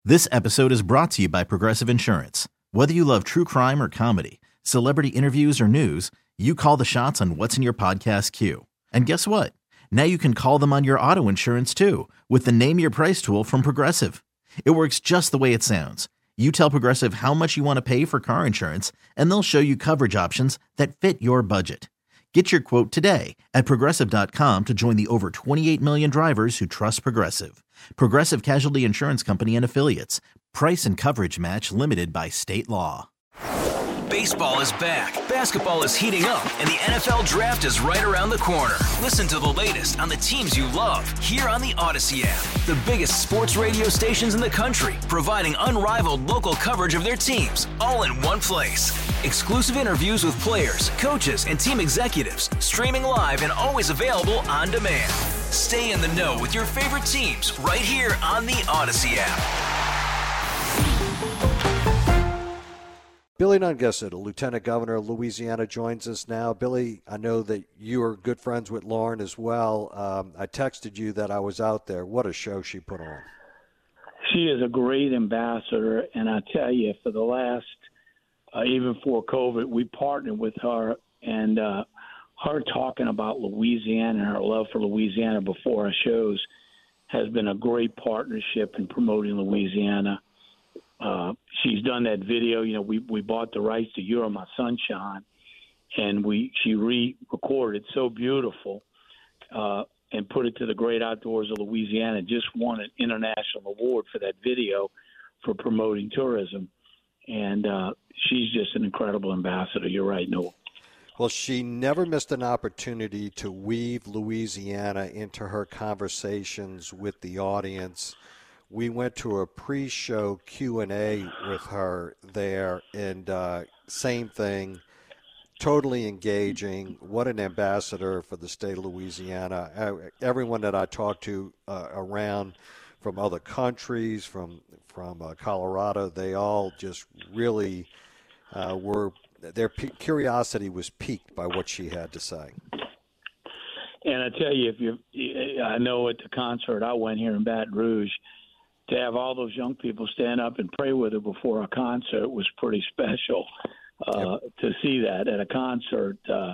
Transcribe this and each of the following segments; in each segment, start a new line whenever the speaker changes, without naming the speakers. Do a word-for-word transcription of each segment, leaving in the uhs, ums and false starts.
This episode is brought to you by Progressive Insurance. Whether you love true crime or comedy, celebrity interviews or news, you call the shots on what's in your podcast queue. And guess what? Now you can call them on your auto insurance too with the Name Your Price tool from Progressive. It works just the way it sounds. You tell Progressive how much you want to pay for car insurance, and they'll show you coverage options that fit your budget. Get your quote today at Progressive dot com to join the over twenty-eight million drivers who trust Progressive. Progressive Casualty Insurance Company and Affiliates. Price and coverage match limited by state law.
Baseball is back, basketball is heating up, and the N F L Draft is right around the corner. Listen to the latest on the teams you love here on the Odyssey app. The biggest sports radio stations in the country, providing unrivaled local coverage of their teams, all in one place. Exclusive interviews with players, coaches, and team executives, streaming live and always available on demand. Stay in the know with your favorite teams right here on the Odyssey app.
Billy Nungesser, the Lieutenant Governor of Louisiana, joins us now. Billy, I know that you are good friends with Lauren as well. Um, I texted you that I was out there. What a show she put on.
She is a great ambassador, and I tell you, for the last, uh, even before COVID, we partnered with her, and uh, her talking about Louisiana and her love for Louisiana before our shows has been a great partnership in promoting Louisiana. Uh, she's done that video. You know, we we bought the rights to You're My Sunshine, and we she re-recorded it so beautiful uh, and put it to the Great Outdoors of Louisiana. Just won an international award for that video for promoting tourism, and uh, she's just an incredible ambassador. You're right, Noah.
Well, she never missed an opportunity to weave Louisiana into her conversations with the audience. We went to a pre-show Q and A with her there, and uh, same thing, totally engaging. What an ambassador for the state of Louisiana. Uh, everyone that I talked to uh, around from other countries, from from uh, Colorado, they all just really uh, were, their p- curiosity was piqued by what she had to say.
And I tell you, if you, I know at the concert I went here in Baton Rouge, to have all those young people stand up and pray with her before a concert was pretty special. Uh, yep. To see that at a concert, uh, uh,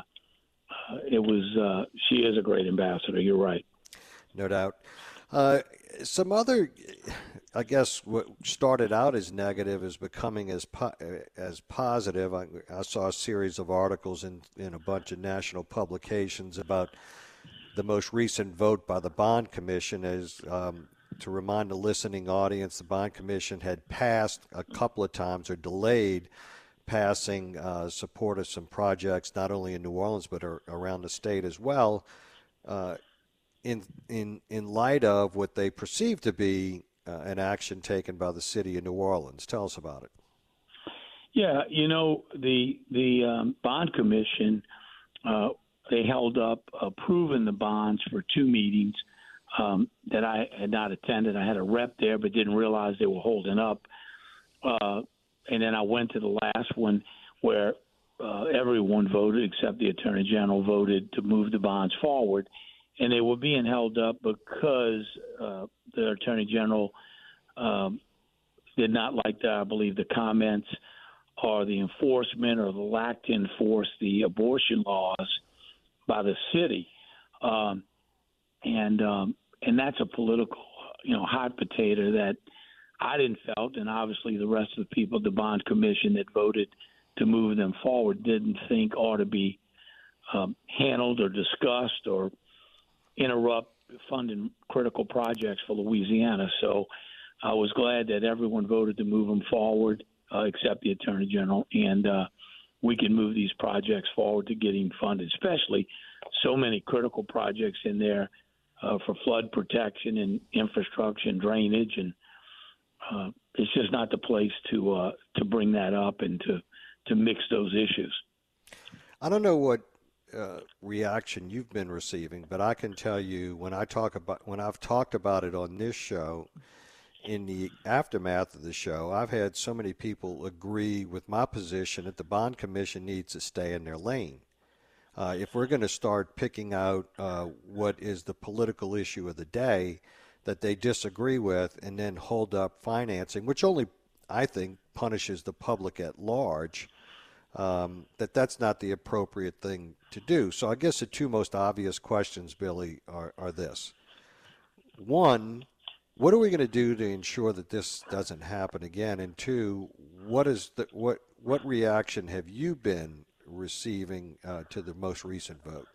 it was. Uh, she is a great ambassador. You're right.
No doubt. Uh, some other, I guess, what started out as negative is becoming as po- as positive. I, I saw a series of articles in, in a bunch of national publications about the most recent vote by the Bond Commission as um, to remind the listening audience, the Bond Commission had passed a couple of times or delayed passing uh, support of some projects, not only in New Orleans but ar- around the state as well, uh, in in in light of what they perceive to be uh, an action taken by the city of New Orleans. Tell us about it.
Yeah, you know, the the um, Bond Commission, uh, they held up approving the bonds for two meetings. Um, that I had not attended. I had a rep there but didn't realize they were holding up. Uh, and then I went to the last one where uh, everyone voted except the Attorney General voted to move the bonds forward. And they were being held up because uh, the Attorney General um, did not like, the, I believe, the comments or the enforcement or the lack to enforce the abortion laws by the city. Um, and um, And that's a political, you know, hot potato that I didn't felt, and obviously the rest of the people at the Bond Commission that voted to move them forward didn't think ought to be um, handled or discussed or interrupt funding critical projects for Louisiana. So I was glad that everyone voted to move them forward, uh, except the Attorney General, and uh, we can move these projects forward to getting funded, especially so many critical projects in there. Uh, for flood protection and infrastructure and drainage, and uh, it's just not the place to uh, to bring that up and to, to mix those issues.
I don't know what uh, reaction you've been receiving, but I can tell you when I talk about when I've talked about it on this show, in the aftermath of the show, I've had so many people agree with my position that the Bond Commission needs to stay in their lane. Uh, if we're going to start picking out uh, what is the political issue of the day, that they disagree with and then hold up financing, which only, I think, punishes the public at large, um, that that's not the appropriate thing to do. So I guess the two most obvious questions, Billy, are, are this. One, what are we going to do to ensure that this doesn't happen again? And two, what is the, what what reaction have you been receiving uh, to the most recent vote?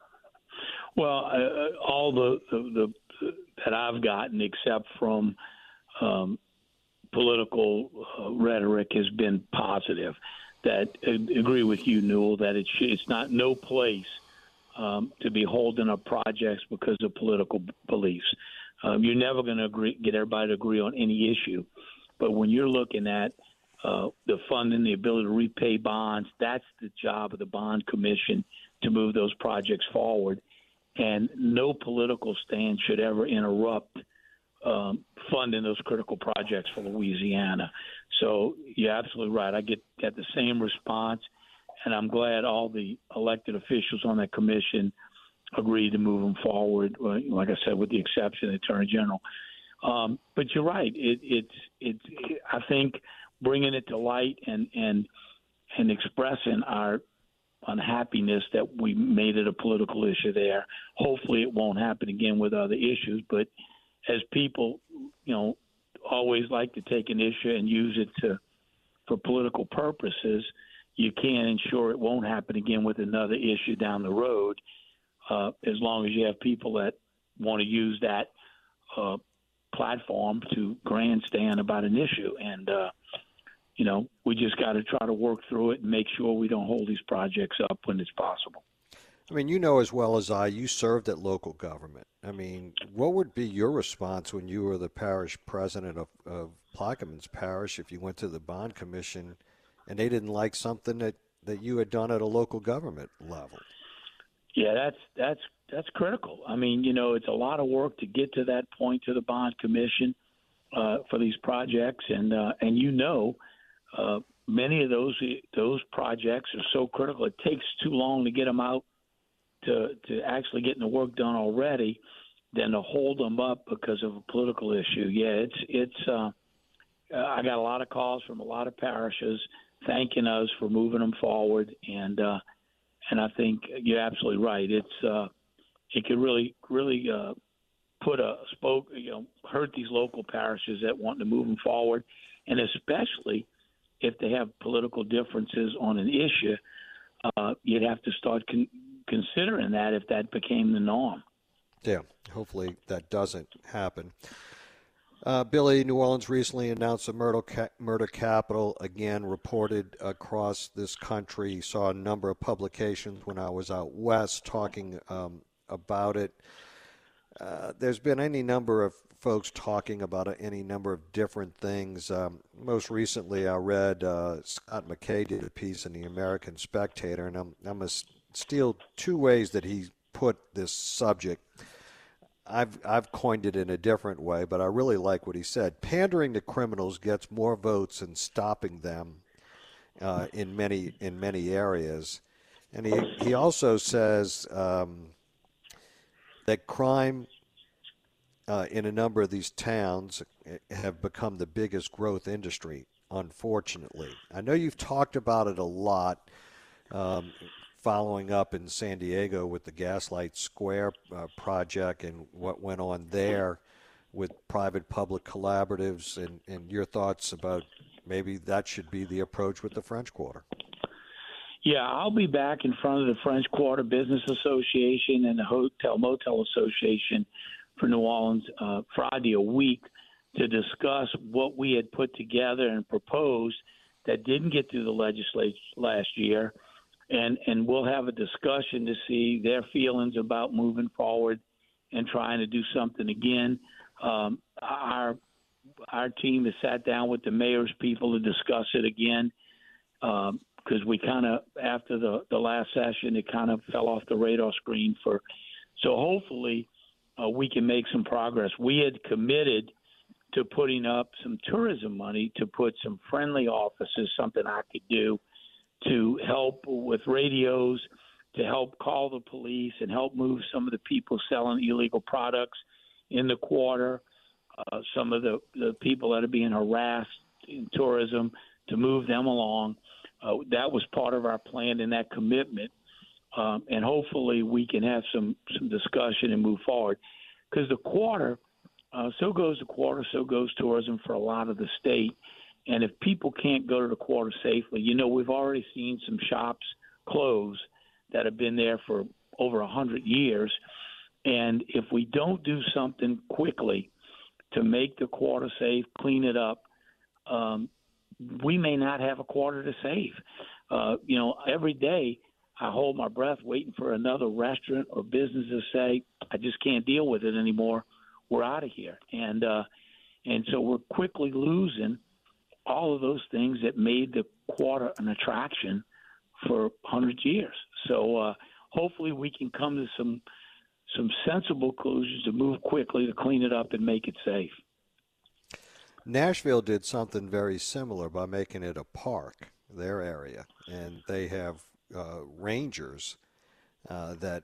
Well, uh, all the, the, the that I've gotten, except from um, political uh, rhetoric, has been positive. That uh, agree with you, Newell, that it should, it's not no place um, to be holding up projects because of political b- beliefs. Um, you're never going to agree, get everybody to agree on any issue, but when you're looking at uh, the funding, the ability to repay bonds, that's the job of the bond commission to move those projects forward. And no political stand should ever interrupt um, funding those critical projects for Louisiana. So you're absolutely right. I get, get the same response, and I'm glad all the elected officials on that commission agreed to move them forward, like I said, with the exception of the Attorney General. Um, but you're right. It, it's, it's, it, I think bringing it to light and, and, and expressing our unhappiness that we made it a political issue there. Hopefully it won't happen again with other issues, but as people, you know, always like to take an issue and use it to for political purposes, you can't ensure it won't happen again with another issue down the road, uh, as long as you have people that want to use that uh, platform to grandstand about an issue. And uh, you know, we just got to try to work through it and make sure we don't hold these projects up when it's possible.
I mean, you know as well as I, you served at local government. I mean, what would be your response when you were the parish president of, of Plaquemines Parish if you went to the bond commission and they didn't like something that, that you had done at a local government level?
Yeah, that's that's that's critical. I mean, you know, it's a lot of work to get to that point to the bond commission uh, for these projects, and uh, and you know. Uh, many of those those projects are so critical. It takes too long to get them out to to actually getting the work done already, than to hold them up because of a political issue. Yeah, it's it's. Uh, I got a lot of calls from a lot of parishes thanking us for moving them forward, and uh, and I think you're absolutely right. It's uh, it could really really uh, put a spoke you know hurt these local parishes that want to move them forward, and especially if they have political differences on an issue, uh, you'd have to start con- considering that if that became the norm.
Yeah, hopefully that doesn't happen. Uh, Billy, New Orleans recently announced a murder, ca- murder capital, again reported across this country. Saw a number of publications when I was out west talking um, about it. Uh, there's been any number of folks talking about it, any number of different things. Um, most recently, I read uh, Scott McKay did a piece in the American Spectator, and I'm, I'm going to steal two ways that he put this subject. I've I've coined it in a different way, but I really like what he said. Pandering to criminals gets more votes than stopping them uh, in many in many areas, and he he also says um, that crime uh, in a number of these towns have become the biggest growth industry. Unfortunately, I know you've talked about it a lot. Um, following up in San Diego with the Gaslight Square uh, project and what went on there with private-public collaboratives, and, and your thoughts about maybe that should be the approach with the French Quarter.
Yeah, I'll be back in front of the French Quarter Business Association and the Hotel Motel Association for New Orleans uh, Friday a week to discuss what we had put together and proposed that didn't get through the legislature last year. And and we'll have a discussion to see their feelings about moving forward and trying to do something again. Um, our our team has sat down with the mayor's people to discuss it again because um, we kind of, after the, the last session, it kind of fell off the radar screen. for. So hopefully uh, we can make some progress. We had committed to putting up some tourism money to put some friendly offices, something I could do, to help with radios, to help call the police and help move some of the people selling illegal products in the quarter, uh, some of the, the people that are being harassed in tourism, to move them along. Uh, that was part of our plan and that commitment. Um, and hopefully we can have some, some discussion and move forward. Because the quarter, uh, so goes the quarter, so goes tourism for a lot of the state. And if people can't go to the quarter safely, you know, we've already seen some shops close that have been there for over one hundred years. And if we don't do something quickly to make the quarter safe, clean it up, um, we may not have a quarter to save. Uh, you know, every day I hold my breath waiting for another restaurant or business to say, I just can't deal with it anymore. We're out of here. And, uh, and so we're quickly losing all of those things that made the quarter an attraction for one hundred years. So uh, hopefully we can come to some some sensible conclusions to move quickly to clean it up and make it safe.
Nashville did something very similar by making it a park, their area, and they have uh, rangers uh, that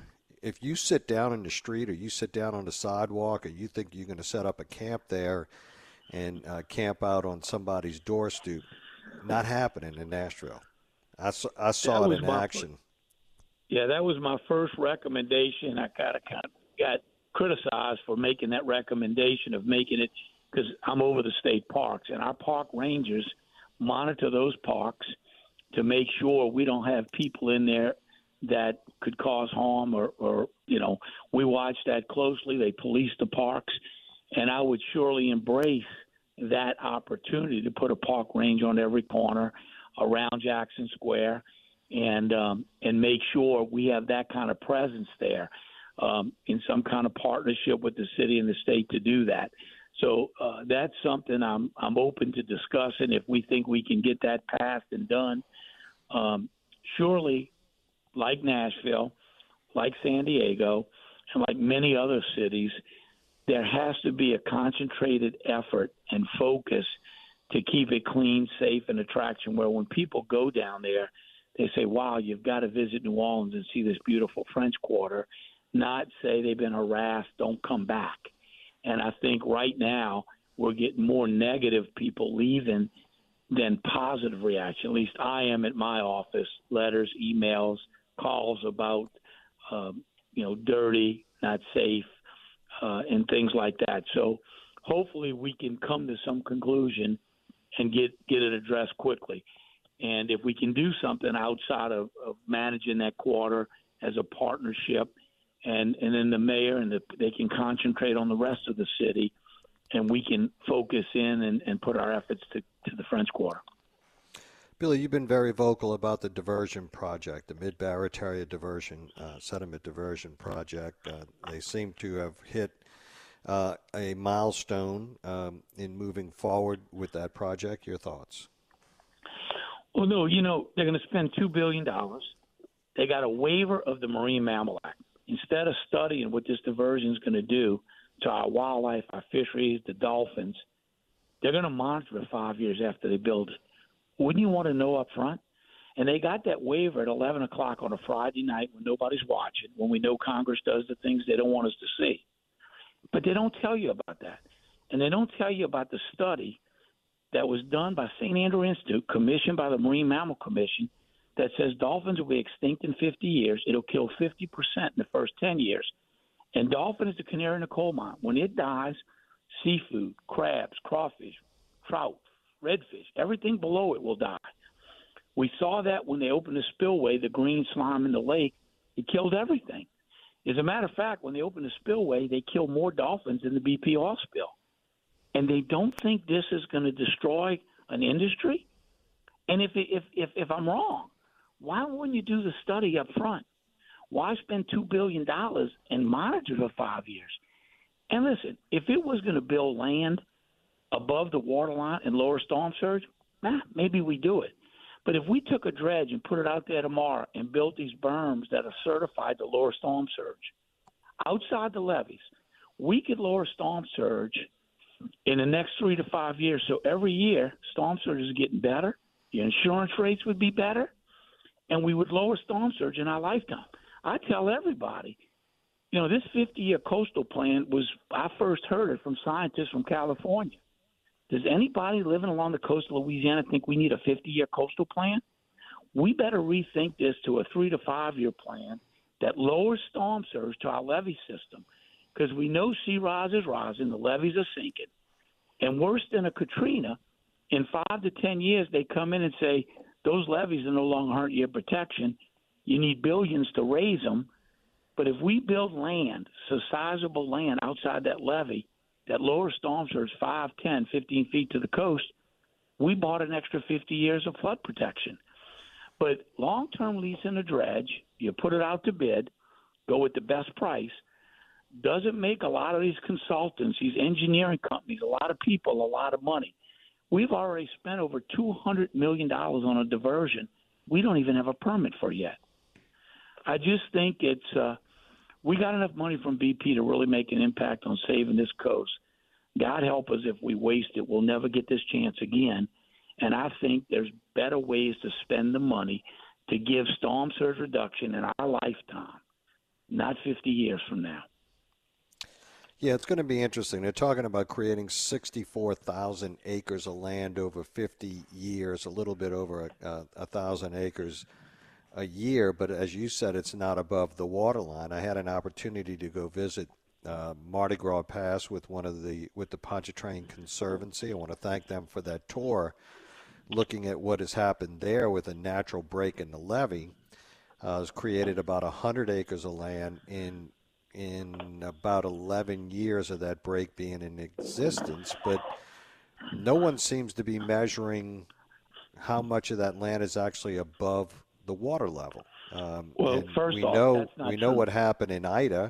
if you sit down in the street or you sit down on the sidewalk or you think you're going to set up a camp there and uh, camp out on somebody's door stoop, not happening in Nashville. I saw, I saw it in action.
First, yeah, that was my first recommendation. I kind of kind of got criticized for making that recommendation of making it because I'm over the state parks, and our park rangers monitor those parks to make sure we don't have people in there that could cause harm or, or you know, we watch that closely. They police the parks, and I would surely embrace that opportunity to put a park ranger on every corner around Jackson Square and um, and make sure we have that kind of presence there um, in some kind of partnership with the city and the state to do that. So uh, that's something I'm I'm open to discussing if we think we can get that passed and done. Um, surely, like Nashville, like San Diego, and like many other cities, there has to be a concentrated effort and focus to keep it clean, safe, and attraction where when people go down there, they say, wow, you've got to visit New Orleans and see this beautiful French Quarter, not say they've been harassed, don't come back. And I think right now we're getting more negative people leaving than positive reaction. At least I am at my office, letters, emails, calls about, um, you know, dirty, not safe, uh, and things like that. So hopefully we can come to some conclusion and get, get it addressed quickly. And if we can do something outside of, of managing that quarter as a partnership, and, and then the mayor and the, they can concentrate on the rest of the city, and we can focus in and, and put our efforts to, to the French Quarter.
Billy, you've been very vocal about the diversion project, the Mid-Barataria Diversion, uh, Sediment Diversion Project. Uh, they seem to have hit uh, a milestone um, in moving forward with that project. Your thoughts?
Well, no, you know, they're going to spend two billion dollars. They got a waiver of the Marine Mammal Act. Instead of studying what this diversion is going to do to our wildlife, our fisheries, the dolphins, they're going to monitor it five years after they build it. Wouldn't you want to know up front? And they got that waiver at eleven o'clock on a Friday night when nobody's watching, when we know Congress does the things they don't want us to see. But they don't tell you about that. And they don't tell you about the study that was done by Saint Andrew Institute, commissioned by the Marine Mammal Commission, that says dolphins will be extinct in fifty years. It'll kill fifty percent in the first ten years. And dolphin is the canary in the coal mine. When it dies, seafood, crabs, crawfish, trout, redfish, everything below it will die. We saw that when they opened the spillway, the green slime in the lake, it killed everything. As a matter of fact, when they opened the spillway, they killed more dolphins than the B P oil spill. And they don't think this is going to destroy an industry? And if, if, if, if I'm wrong, why wouldn't you do the study up front? Why spend two billion dollars and monitor for five years? And listen, if it was going to build land above the waterline and lower storm surge, nah, maybe we do it. But if we took a dredge and put it out there tomorrow and built these berms that are certified to lower storm surge outside the levees, we could lower storm surge in the next three to five years. So every year, storm surge is getting better. Your insurance rates would be better, and we would lower storm surge in our lifetime. I tell everybody, You know, this fifty-year coastal plan was, I first heard it from scientists from California. Does anybody living along the coast of Louisiana think we need a fifty-year coastal plan? We better rethink this to a three to five-year plan that lowers storm surge to our levee system, because we know sea rise is rising, the levees are sinking. And worse than a Katrina, in five to ten years, they come in and say, those levees are no longer hurting your protection. You need billions to raise them. But if we build land, so sizable land outside that levee, that lower storm surge five, ten, fifteen feet to the coast, we bought an extra fifty years of flood protection. But long-term lease in a dredge, you put it out to bid, go with the best price, doesn't make a lot of these consultants, these engineering companies, a lot of people, a lot of money. We've already spent over two hundred million dollars on a diversion we don't even have a permit for yet. I just think it's uh, we got enough money from B P to really make an impact on saving this coast. God help us if we waste it. We'll never get this chance again. And I think there's better ways to spend the money to give storm surge reduction in our lifetime, not fifty years from now.
Yeah, it's going to be interesting. They're talking about creating sixty-four thousand acres of land over fifty years, a little bit over a, a, a thousand acres a year. But as you said, it's not above the waterline. I had an opportunity to go visit uh, Mardi Gras Pass with one of the with the Pontchartrain Conservancy. I want to thank them for that tour, looking at what has happened there with a natural break in the levee. Uh, has created about one hundred acres of land in in about eleven years of that break being in existence, but no one seems to be measuring how much of that land is actually above the water level. Um,
well, first
we
off,
know
that's not
we know
true.
what happened in Ida.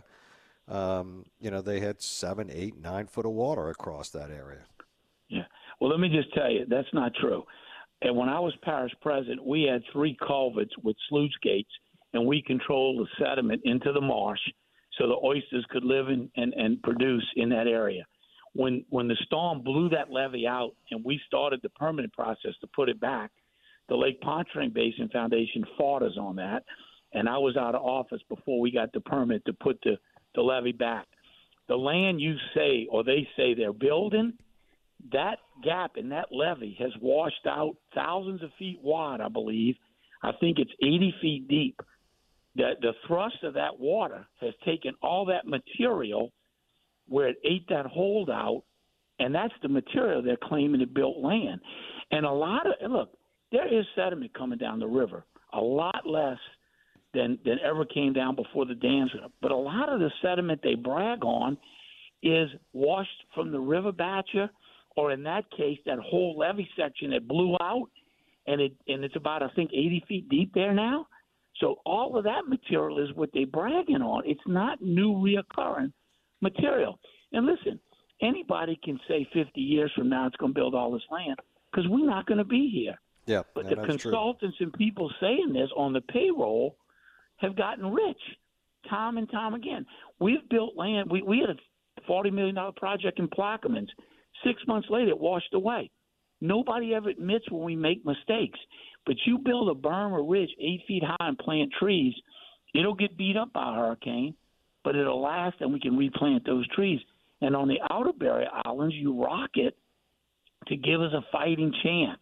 Um, you know, they had seven, eight, nine foot of water across that area.
Yeah. Well, let me just tell you, that's not true. And when I was parish president, we had three culverts with sluice gates, and we controlled the sediment into the marsh so the oysters could live in, and, and produce in that area. When when the storm blew that levee out and we started the permanent process to put it back, the Lake Pontchartrain Basin Foundation fought us on that, and I was out of office before we got the permit to put the, the levee back. The land you say, or they say they're building, that gap in that levee has washed out thousands of feet wide, I believe. I think it's eighty feet deep. The, the thrust of that water has taken all that material where it ate that hold out, and that's the material they're claiming to built land. And a lot of – look, there is sediment coming down the river, a lot less than, than ever came down before the dams. But a lot of the sediment they brag on is washed from the river Batcher, or in that case, that whole levee section that blew out, and it and it's about, I think, eighty feet deep there now. So all of that material is what they're bragging on. It's not new reoccurring material. And listen, anybody can say fifty years from now it's going to build all this land because we're not going to be here.
Yeah,
but
no,
the
that's
consultants
true.
and people saying this on the payroll have gotten rich time and time again. We've built land. We, we had a forty million dollars project in Plaquemines. Six months later, it washed away. Nobody ever admits when we make mistakes. But you build a berm or ridge eight feet high and plant trees, it'll get beat up by a hurricane, but it'll last and we can replant those trees. And on the Outer Barrier Islands, you rock it to give us a fighting chance.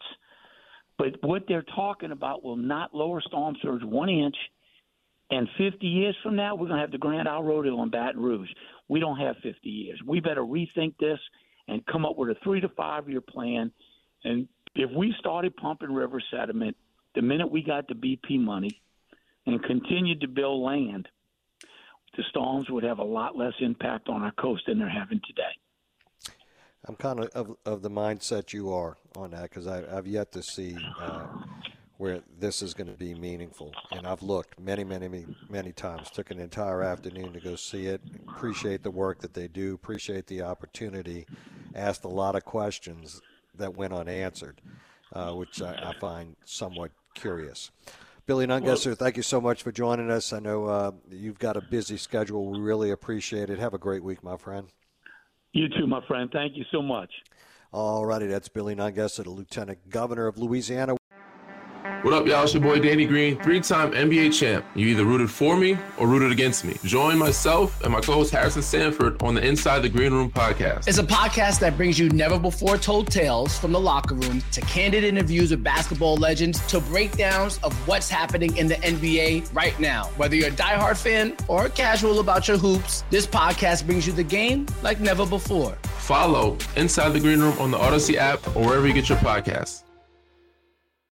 But what they're talking about will not lower storm surge one inch. And fifty years from now, we're going to have the Grand Isle Rodeo in Baton Rouge. We don't have fifty years. We better rethink this and come up with a three to five year plan. And if we started pumping river sediment the minute we got the B P money and continued to build land, the storms would have a lot less impact on our coast than they're having today.
I'm kind of of, of the mindset you are on that because I've yet to see uh, where this is going to be meaningful. And I've looked many, many, many, many times, took an entire afternoon to go see it, appreciate the work that they do, appreciate the opportunity, asked a lot of questions that went unanswered, uh, which I, I find somewhat curious. Billy Nungesser, well, thank you so much for joining us. I know uh, you've got a busy schedule. We really appreciate it. Have a great week, my friend.
You too, my friend. Thank you so much.
All righty, that's Billy Nungesser, the Lieutenant Governor of Louisiana.
What up, y'all? It's your boy Danny Green, three-time N B A champ. You either rooted for me or rooted against me. Join myself and my co-host Harrison Sanford on the Inside the Green Room podcast.
It's a podcast that brings you never-before-told tales from the locker room to candid interviews with basketball legends to breakdowns of what's happening in the N B A right now. Whether you're a diehard fan or casual about your hoops, this podcast brings you the game like never before.
Follow Inside the Green Room on the Odyssey app or wherever you get your podcasts.